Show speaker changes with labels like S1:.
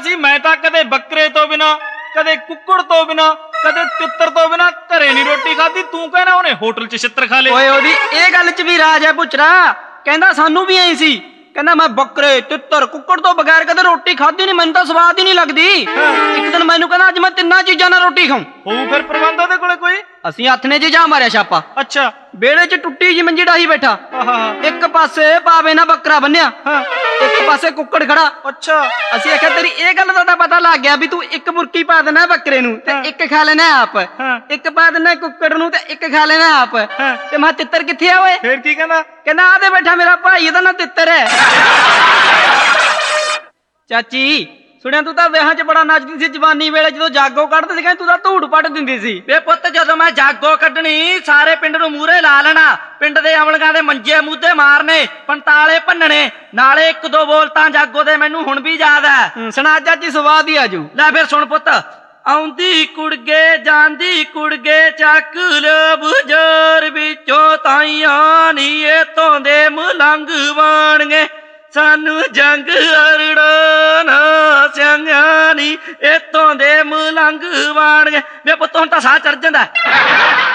S1: ਸੀ ਮੈਂ ਤਾਂ ਕਦੇ ਬੱਕਰੇ ਤੋਂ ਬਿਨਾ, ਕਦੇ ਕੁੱਕੜ ਤੋਂ ਬਿਨਾ, ਕਦੇ ਤਿੱਤਰ ਤੋਂ ਬਿਨਾ ਘਰੇ ਨਹੀਂ ਰੋਟੀ ਖਾਧੀ। ਤੂੰ ਕਹਿਣਾ ਉਹਨੇ ਹੋਟਲ 'ਚ ਛਿੱਤਰ ਖਾ ਲਏ।
S2: ਓਏ ਉਹਦੀ ਇਹ ਗੱਲ 'ਚ ਵੀ ਰਾਜ ਹੈ ਪੁੱਛਰਾ। ਕਹਿੰਦਾ ਸਾਨੂੰ ਵੀ ਐਂ ਸੀ, ਕਹਿੰਦਾ ਮੈਂ ਬੱਕਰੇ ਤਿੱਤਰ ਕੁੱਕੜ ਤੋਂ ਬਗੈਰ ਕਦੇ ਰੋਟੀ ਖਾਧੀ ਨਹੀਂ, ਮੈਨੂੰ ਤਾਂ ਸਵਾਦ ਹੀ ਨਹੀਂ ਲੱਗਦੀ। ਇੱਕ ਦਿਨ ਮੈਨੂੰ ਕਹਿੰਦਾ ਅੱਜ ਮੈਂ ਤਿੰਨਾਂ ਚੀਜ਼ਾਂ ਨਾਲ ਰੋਟੀ ਖਾਊਂ।
S1: ਹੋਊ ਫਿਰ ਪ੍ਰਬੰਧ ਉਹਦੇ ਕੋਲੇ ਕੋਈ?
S2: ਅਸੀਂ ਹੱਥ ਨੇ ਜੀ ਜਾ ਮਾਰਿਆ ਛਾਪਾ।
S1: ਅੱਛਾ।
S2: ਵਿਹੜੇ 'ਚ ਟੁੱਟੀ ਜੀ ਮੰਜੀ ਡਾਹੀ ਬੈਠਾ,
S1: ਆਹਾ।
S2: ਇੱਕ ਪਾਸੇ ਪਾਵੇ ਨਾਲ ਬੱਕਰਾ ਬੰਨਿਆ, ਇੱਕ ਪਾਸੇ ਕੁੱਕੜ ਖੜਾ।
S1: ਅੱਛਾ।
S2: ਅਸੀਂ ਆਖਿਆ ਤੇਰੀ ਇਹ ਗੱਲ ਦਾ ਤਾਂ ਪਤਾ ਲੱਗ ਗਿਆ ਵੀ ਤੂੰ ਇੱਕ ਮੁਰਕੀ ਪਾ ਦੇਣਾ ਬੱਕਰੇ ਨੂੰ ਤੇ ਇੱਕ ਖਾ ਲੈਣਾ ਆਪ, ਇੱਕ ਪਾ ਦੇਣਾ ਕੁੱਕੜ ਨੂੰ ਤੇ ਇੱਕ ਖਾ ਲੈਣਾ ਆਪ। ਤੇ ਮੈਂ ਤਿੱਤਰ ਕਿੱਥੇ ਆ ਓਏ?
S1: ਫੇਰ ਕੀ ਕਹਿੰਦਾ?
S2: ਕਹਿੰਦਾ ਆਦੇ ਬੈਠਾ ਮੇਰਾ ਭਾਈ, ਇਹਦਾ ਨਾਂ ਤਿੱਤਰ ਹੈ। ਚਾਚੀ ਸੁਣਿਆ ਤੂੰ ਤਾਂ ਵਿਆਹਾਂ 'ਚ ਬੜਾ ਨੱਚਦੀ ਸੀ ਜਵਾਨੀ ਵੇਲੇ, ਜਦੋਂ ਜਾਗੋ ਕੱਢਦੇ ਸੀ ਕਹਿੰਦੀ ਤੂੰ ਤਾਂ ਧੂੜ ਪੱਟ ਦਿੰਦੀ ਸੀ।
S3: ਵੇ ਪੁੱਤ ਜਦੋਂ ਮੈਂ ਜਾਗੋ ਕੱਢਣੀ ਸਾਰੇ ਪਿੰਡ ਨੂੰ ਮੂਹਰੇ ਲਾ ਲੈਣਾ, ਪਿੰਡ ਦੇ ਅਮਲੀਆਂ ਦੇ ਮੰਜੇ ਮੂਧੇ ਮਾਰਨੇ, ਪੰਤਾਲੇ ਭੰਨਣੇ, ਨਾਲੇ ਇੱਕ ਦੋ ਬੋਲ ਤਾਂ ਜਾਗੋ ਦੇ ਮੈਨੂੰ ਹੁਣ ਵੀ ਯਾਦ ਹੈ।
S2: ਸੁਣਾ ਚਾਚੀ ਸਵਾਦ ਹੀ ਆਜੂ।
S3: ਲੈ ਫਿਰ ਸੁਣ ਪੁੱਤ। ਆਉਂਦੀ ਕੁੜਗੇ ਜਾਂਦੀ ਕੁੜਗੇ, ਚੱਕ ਲੋ ਬੁਝਾਰ ਵਿੱਚੋਂ ਤਾਈਆਂ ਨੀ ਇਤੋਂ ਦੇ ਮਲੰਗ ਬਣਗੇ, ਸਾਨੂੰ ਜੰਗ ਅਰੜਾ ਨਾ ਸਿਆਂਗਾ ਨੀ ਇਤੋਂ ਦੇ ਮਲੰਗ ਬਣਗੇ। ਵੇ ਪੁੱਤ ਹੁਣ ਤਾਂ ਸਾਹ ਚੜ ਜਾਂਦਾ।